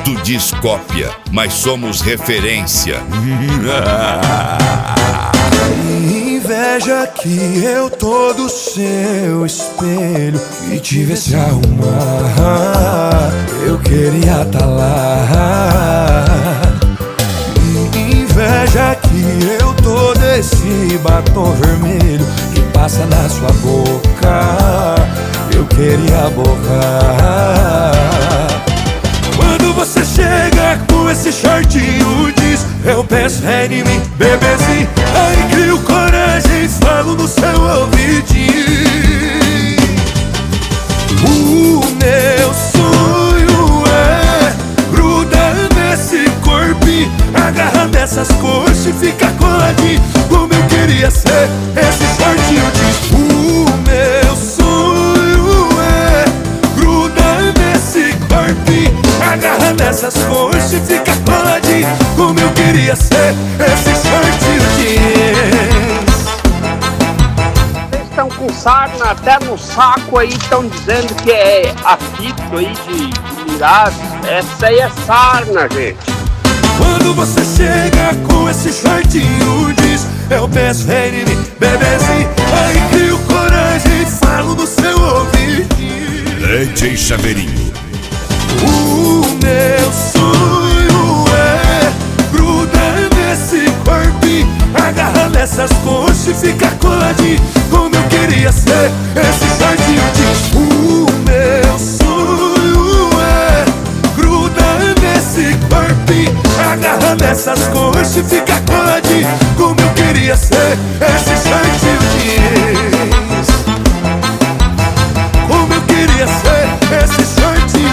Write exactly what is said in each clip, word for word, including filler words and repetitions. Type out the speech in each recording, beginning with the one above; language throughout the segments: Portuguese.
Tu diz cópia, mas somos referência. Inveja que eu tô do seu espelho e te ver se arrumar. Eu queria tá lá. Inveja que eu tô desse batom vermelho que passa na sua boca. Eu queria borrar. Quando você chega com esse shortinho jeans, eu penso é em mim, bebezinho. Aí crio coragem e falo no seu ouvidinho. O meu sonho é grudar nesse corpinho, agarrar nessas coxas e ficar coladinho, como eu queria ser esse shortinho jeans. O meu sonho é grudar nesse corpinho, agarrar nessas coxas e ficar coladinho, como eu queria ser esse shortinho jeans. Vocês estão com sarna até no saco aí, estão dizendo que é apito aí de, de mirado. Essa aí é sarna, gente. Quando você chega com esse shortinho jeans, eu penso em mim, bebezinho. Aí crio coragem e falo no seu ouvidinho. D J Chaveirinho. O meu sonho é grudar nesse corpinho, agarrar nessas coxas e ficar coladinho, como eu queria ser esse shortinho jeans. O meu sonho é grudar nesse corpinho, agarrar nessas coxas e ficar coladinho, como eu queria ser esse shortinho jeans. Como eu queria ser esse shortinho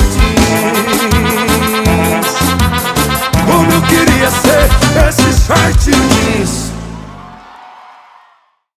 jeans. Como eu queria ser esse shortinho jeans.